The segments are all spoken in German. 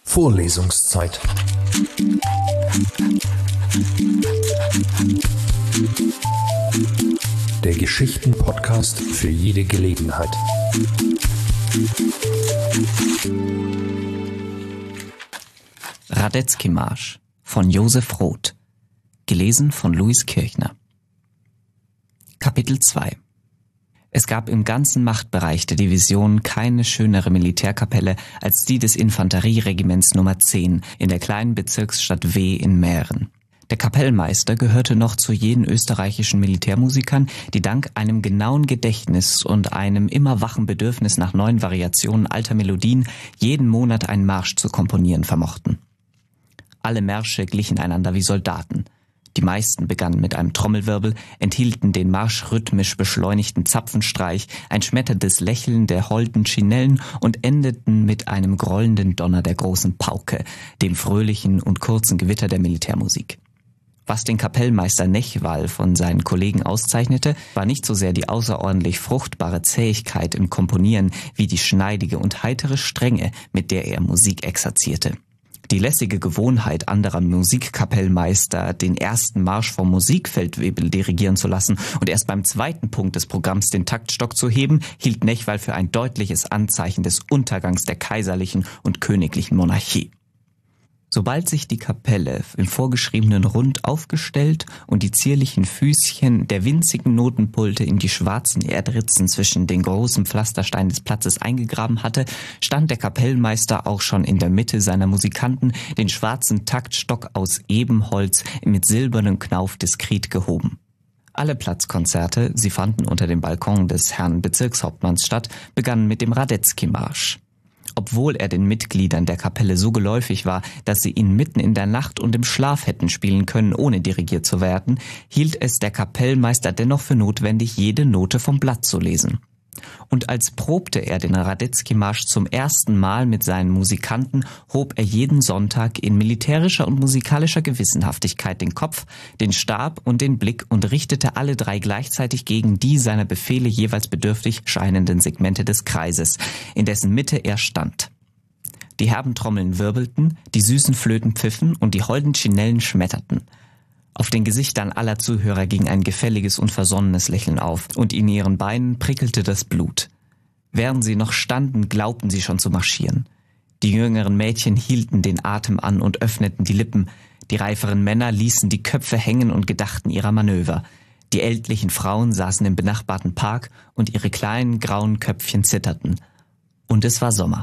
Vorlesungszeit. Der Geschichten-Podcast für jede Gelegenheit. Radetzky-Marsch von Josef Roth. Gelesen von Louis Kirchner. Kapitel 2. Es gab im ganzen Machtbereich der Division keine schönere Militärkapelle als die des Infanterieregiments Nummer 10 in der kleinen Bezirksstadt W in Mähren. Der Kapellmeister gehörte noch zu jenen österreichischen Militärmusikern, die dank einem genauen Gedächtnis und einem immer wachen Bedürfnis nach neuen Variationen alter Melodien jeden Monat einen Marsch zu komponieren vermochten. Alle Märsche glichen einander wie Soldaten. Die meisten begannen mit einem Trommelwirbel, enthielten den Marsch rhythmisch beschleunigten Zapfenstreich, ein schmetterndes Lächeln der holden Chinellen und endeten mit einem grollenden Donner der großen Pauke, dem fröhlichen und kurzen Gewitter der Militärmusik. Was den Kapellmeister Nechwal von seinen Kollegen auszeichnete, war nicht so sehr die außerordentlich fruchtbare Zähigkeit im Komponieren wie die schneidige und heitere Strenge, mit der er Musik exerzierte. Die lässige Gewohnheit anderer Musikkapellmeister, den ersten Marsch vom Musikfeldwebel dirigieren zu lassen und erst beim zweiten Punkt des Programms den Taktstock zu heben, hielt Nechwal für ein deutliches Anzeichen des Untergangs der kaiserlichen und königlichen Monarchie. Sobald sich die Kapelle im vorgeschriebenen Rund aufgestellt und die zierlichen Füßchen der winzigen Notenpulte in die schwarzen Erdritzen zwischen den großen Pflastersteinen des Platzes eingegraben hatte, stand der Kapellmeister auch schon in der Mitte seiner Musikanten, den schwarzen Taktstock aus Ebenholz mit silbernem Knauf diskret gehoben. Alle Platzkonzerte, sie fanden unter dem Balkon des Herrn Bezirkshauptmanns statt, begannen mit dem Radetzky-Marsch. Obwohl er den Mitgliedern der Kapelle so geläufig war, dass sie ihn mitten in der Nacht und im Schlaf hätten spielen können, ohne dirigiert zu werden, hielt es der Kapellmeister dennoch für notwendig, jede Note vom Blatt zu lesen. Und als probte er den Radetzky-Marsch zum ersten Mal mit seinen Musikanten, hob er jeden Sonntag in militärischer und musikalischer Gewissenhaftigkeit den Kopf, den Stab und den Blick und richtete alle drei gleichzeitig gegen die seiner Befehle jeweils bedürftig scheinenden Segmente des Kreises, in dessen Mitte er stand. Die herben Trommeln wirbelten, die süßen Flöten pfiffen und die holden Chinellen schmetterten. Auf den Gesichtern aller Zuhörer ging ein gefälliges und versonnenes Lächeln auf, und in ihren Beinen prickelte das Blut. Während sie noch standen, glaubten sie schon zu marschieren. Die jüngeren Mädchen hielten den Atem an und öffneten die Lippen, die reiferen Männer ließen die Köpfe hängen und gedachten ihrer Manöver. Die ältlichen Frauen saßen im benachbarten Park und ihre kleinen grauen Köpfchen zitterten. Und es war Sommer.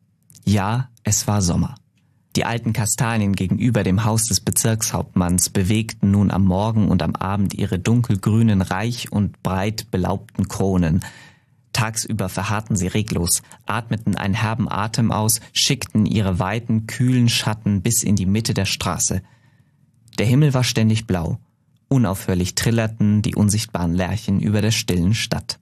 Ja, es war Sommer. Die alten Kastanien gegenüber dem Haus des Bezirkshauptmanns bewegten nun am Morgen und am Abend ihre dunkelgrünen, reich und breit belaubten Kronen. Tagsüber verharrten sie reglos, atmeten einen herben Atem aus, schickten ihre weiten, kühlen Schatten bis in die Mitte der Straße. Der Himmel war ständig blau. Unaufhörlich trillerten die unsichtbaren Lerchen über der stillen Stadt.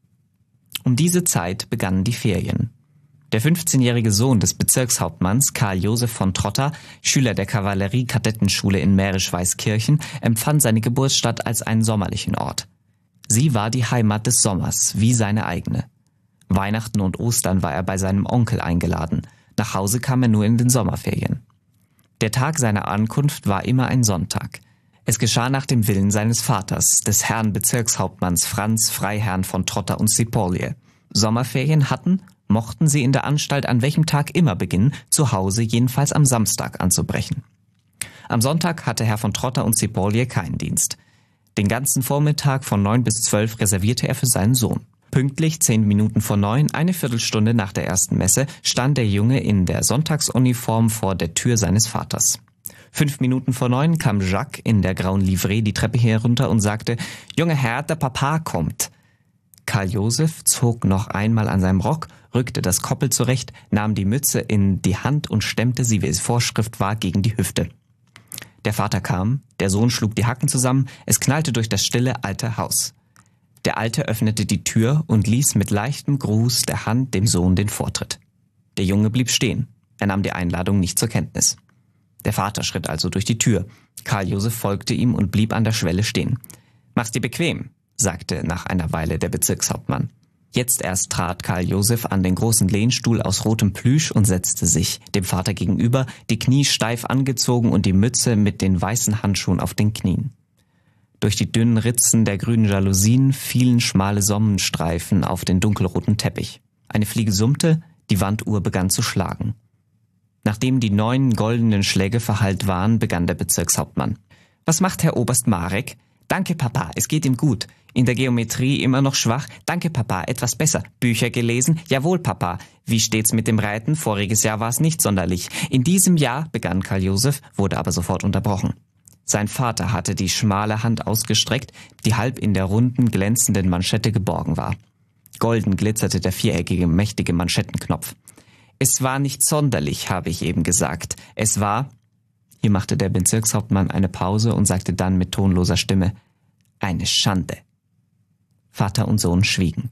Um diese Zeit begannen die Ferien. Der 15-jährige Sohn des Bezirkshauptmanns, Karl Josef von Trotta, Schüler der Kavallerie-Kadettenschule in Mährisch-Weißkirchen, empfand seine Geburtsstadt als einen sommerlichen Ort. Sie war die Heimat des Sommers, wie seine eigene. Weihnachten und Ostern war er bei seinem Onkel eingeladen. Nach Hause kam er nur in den Sommerferien. Der Tag seiner Ankunft war immer ein Sonntag. Es geschah nach dem Willen seines Vaters, des Herrn Bezirkshauptmanns Franz Freiherrn von Trotta und Sipolje. Sommerferien mochten sie in der Anstalt an welchem Tag immer beginnen, zu Hause jedenfalls am Samstag anzubrechen. Am Sonntag hatte Herr von Trotta und Sipolje keinen Dienst. Den ganzen Vormittag von 9 bis 12 reservierte er für seinen Sohn. Pünktlich 10 Minuten vor 9, eine Viertelstunde nach der ersten Messe, stand der Junge in der Sonntagsuniform vor der Tür seines Vaters. 5 Minuten vor 9 kam Jacques in der grauen Livree die Treppe herunter und sagte: »Junge Herr, der Papa kommt.« Karl Josef zog noch einmal an seinem Rock, rückte das Koppel zurecht, nahm die Mütze in die Hand und stemmte sie, wie es Vorschrift war, gegen die Hüfte. Der Vater kam, der Sohn schlug die Hacken zusammen, es knallte durch das stille alte Haus. Der Alte öffnete die Tür und ließ mit leichtem Gruß der Hand dem Sohn den Vortritt. Der Junge blieb stehen, er nahm die Einladung nicht zur Kenntnis. Der Vater schritt also durch die Tür. Karl Josef folgte ihm und blieb an der Schwelle stehen. »Mach's dir bequem«, sagte nach einer Weile der Bezirkshauptmann. Jetzt erst trat Karl Joseph an den großen Lehnstuhl aus rotem Plüsch und setzte sich, dem Vater gegenüber, die Knie steif angezogen und die Mütze mit den weißen Handschuhen auf den Knien. Durch die dünnen Ritzen der grünen Jalousien fielen schmale Sonnenstreifen auf den dunkelroten Teppich. Eine Fliege summte, die Wanduhr begann zu schlagen. Nachdem die 9 goldenen Schläge verhallt waren, begann der Bezirkshauptmann. »Was macht Herr Oberst Marek?« »Danke, Papa, es geht ihm gut. In der Geometrie immer noch schwach? Danke, Papa, etwas besser. Bücher gelesen? Jawohl, Papa. Wie steht's mit dem Reiten? Voriges Jahr war es nicht sonderlich. In diesem Jahr«, begann Karl Joseph, wurde aber sofort unterbrochen. Sein Vater hatte die schmale Hand ausgestreckt, die halb in der runden, glänzenden Manschette geborgen war. Golden glitzerte der viereckige, mächtige Manschettenknopf. »Es war nicht sonderlich, habe ich eben gesagt. Es war...« Hier machte der Bezirkshauptmann eine Pause und sagte dann mit tonloser Stimme, »eine Schande.« Vater und Sohn schwiegen.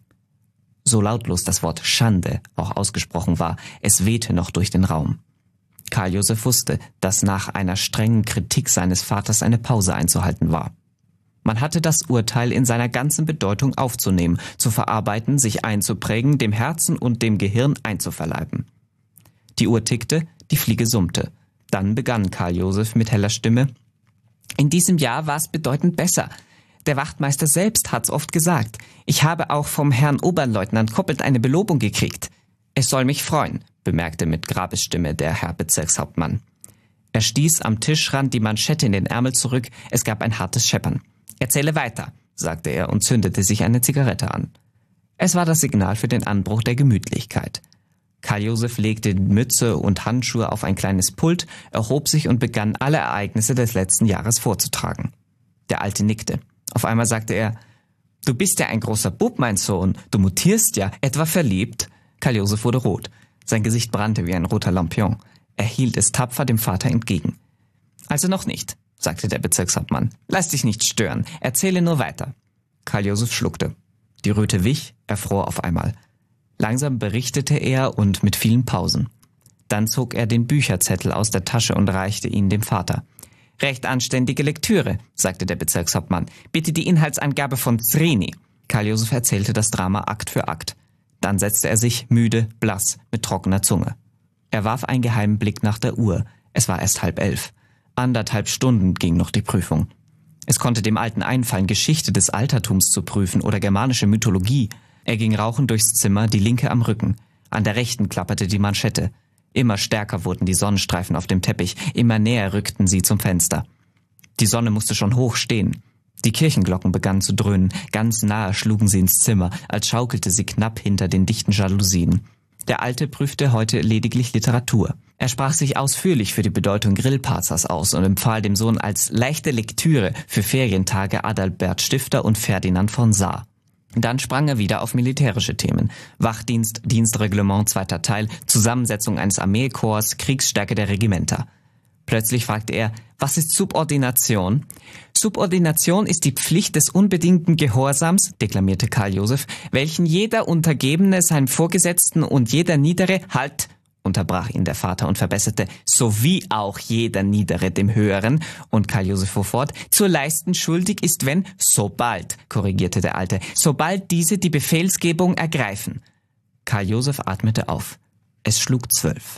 So lautlos das Wort Schande auch ausgesprochen war, es wehte noch durch den Raum. Karl Joseph wusste, dass nach einer strengen Kritik seines Vaters eine Pause einzuhalten war. Man hatte das Urteil in seiner ganzen Bedeutung aufzunehmen, zu verarbeiten, sich einzuprägen, dem Herzen und dem Gehirn einzuverleiben. Die Uhr tickte, die Fliege summte. Dann begann Karl Joseph mit heller Stimme. »In diesem Jahr war es bedeutend besser. Der Wachtmeister selbst hat's oft gesagt. Ich habe auch vom Herrn Oberleutnant Koppelt eine Belobung gekriegt. Es soll mich freuen«, bemerkte mit Grabesstimme der Herr Bezirkshauptmann. Er stieß am Tischrand die Manschette in den Ärmel zurück, es gab ein hartes Scheppern. »Erzähle weiter«, sagte er und zündete sich eine Zigarette an. Es war das Signal für den Anbruch der Gemütlichkeit. Karl Joseph legte Mütze und Handschuhe auf ein kleines Pult, erhob sich und begann alle Ereignisse des letzten Jahres vorzutragen. Der Alte nickte. Auf einmal sagte er, »Du bist ja ein großer Bub, mein Sohn. Du mutierst ja. Etwa verliebt?« Karl Joseph wurde rot. Sein Gesicht brannte wie ein roter Lampion. Er hielt es tapfer dem Vater entgegen. »Also noch nicht«, sagte der Bezirkshauptmann. »Lass dich nicht stören. Erzähle nur weiter.« Karl Joseph schluckte. Die Röte wich, er fror auf einmal. Langsam berichtete er und mit vielen Pausen. Dann zog er den Bücherzettel aus der Tasche und reichte ihn dem Vater. »Recht anständige Lektüre«, sagte der Bezirkshauptmann. »Bitte die Inhaltsangabe von Zrini.« Karl Joseph erzählte das Drama Akt für Akt. Dann setzte er sich, müde, blass, mit trockener Zunge. Er warf einen geheimen Blick nach der Uhr. Es war erst 10:30. 1,5 Stunden ging noch die Prüfung. Es konnte dem Alten einfallen, Geschichte des Altertums zu prüfen oder germanische Mythologie. Er ging rauchend durchs Zimmer, die Linke am Rücken. An der Rechten klapperte die Manschette. Immer stärker wurden die Sonnenstreifen auf dem Teppich, immer näher rückten sie zum Fenster. Die Sonne musste schon hoch stehen. Die Kirchenglocken begannen zu dröhnen, ganz nahe schlugen sie ins Zimmer, als schaukelte sie knapp hinter den dichten Jalousien. Der Alte prüfte heute lediglich Literatur. Er sprach sich ausführlich für die Bedeutung Grillparzers aus und empfahl dem Sohn als leichte Lektüre für Ferientage Adalbert Stifter und Ferdinand von Saar. Dann sprang er wieder auf militärische Themen. Wachdienst, Dienstreglement, 2. Teil, Zusammensetzung eines Armeekorps, Kriegsstärke der Regimenter. Plötzlich fragte er, was ist Subordination? Subordination ist die Pflicht des unbedingten Gehorsams, deklamierte Karl Joseph, welchen jeder Untergebene seinem Vorgesetzten und jeder Niedere, halt, unterbrach ihn der Vater und verbesserte, sowie auch jeder Niedere dem Höheren, und Karl Joseph fuhr fort, zu leisten schuldig ist, wenn, sobald, korrigierte der Alte, sobald diese die Befehlsgebung ergreifen. Karl Joseph atmete auf. Es schlug 12.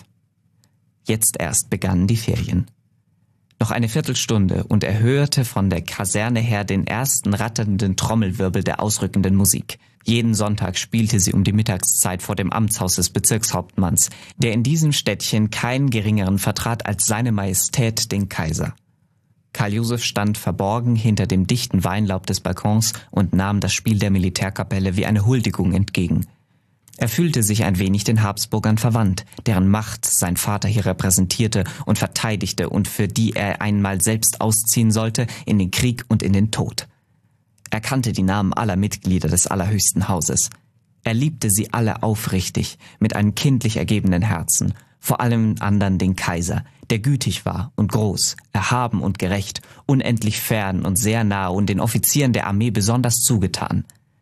Jetzt erst begannen die Ferien. Noch eine Viertelstunde und er hörte von der Kaserne her den ersten ratternden Trommelwirbel der ausrückenden Musik. Jeden Sonntag spielte sie um die Mittagszeit vor dem Amtshaus des Bezirkshauptmanns, der in diesem Städtchen keinen geringeren vertrat als seine Majestät den Kaiser. Karl Joseph stand verborgen hinter dem dichten Weinlaub des Balkons und nahm das Spiel der Militärkapelle wie eine Huldigung entgegen. Er fühlte sich ein wenig den Habsburgern verwandt, deren Macht sein Vater hier repräsentierte und verteidigte und für die er einmal selbst ausziehen sollte in den Krieg und in den Tod. Er kannte die Namen aller Mitglieder des allerhöchsten Hauses. Er liebte sie alle aufrichtig, mit einem kindlich ergebenen Herzen, vor allem anderen den Kaiser, der gütig war und groß, erhaben und gerecht, unendlich fern und sehr nahe und den Offizieren der Armee besonders zugetan.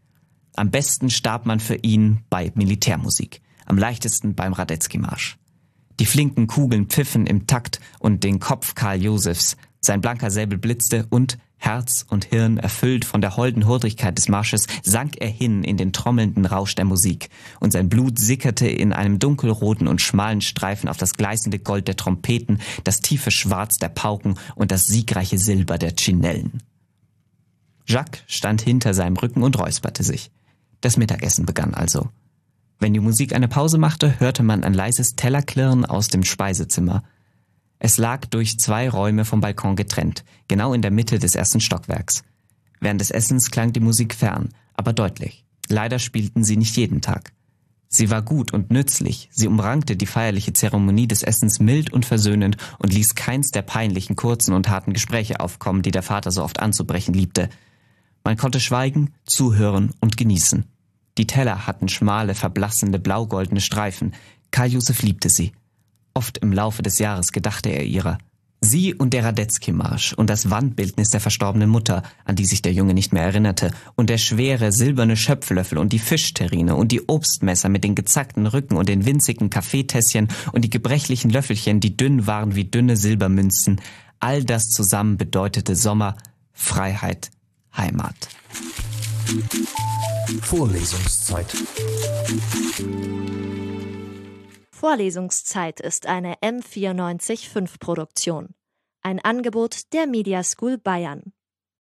Am besten starb man für ihn bei Militärmusik, am leichtesten beim Radetzky-Marsch. Die flinken Kugeln pfiffen im Takt und den Kopf Karl Josephs, sein blanker Säbel blitzte und, Herz und Hirn erfüllt von der holden Hurtigkeit des Marsches, sank er hin in den trommelnden Rausch der Musik, und sein Blut sickerte in einem dunkelroten und schmalen Streifen auf das gleißende Gold der Trompeten, das tiefe Schwarz der Pauken und das siegreiche Silber der Tschinellen. Jacques stand hinter seinem Rücken und räusperte sich. Das Mittagessen begann also. Wenn die Musik eine Pause machte, hörte man ein leises Tellerklirren aus dem Speisezimmer. Es lag durch 2 Räume vom Balkon getrennt, genau in der Mitte des ersten Stockwerks. Während des Essens klang die Musik fern, aber deutlich. Leider spielten sie nicht jeden Tag. Sie war gut und nützlich, sie umrankte die feierliche Zeremonie des Essens mild und versöhnend und ließ keins der peinlichen, kurzen und harten Gespräche aufkommen, die der Vater so oft anzubrechen liebte. Man konnte schweigen, zuhören und genießen. Die Teller hatten schmale, verblassende, blau-goldene Streifen. Karl Josef liebte sie. Oft im Laufe des Jahres gedachte er ihrer. Sie und der Radetzky-Marsch und das Wandbildnis der verstorbenen Mutter, an die sich der Junge nicht mehr erinnerte, und der schwere, silberne Schöpflöffel und die Fischterrine und die Obstmesser mit den gezackten Rücken und den winzigen Kaffeetässchen und die gebrechlichen Löffelchen, die dünn waren wie dünne Silbermünzen, all das zusammen bedeutete Sommer, Freiheit, Heimat. Vorlesungszeit. Vorlesungszeit ist eine M94.5 Produktion. Ein Angebot der Media School Bayern.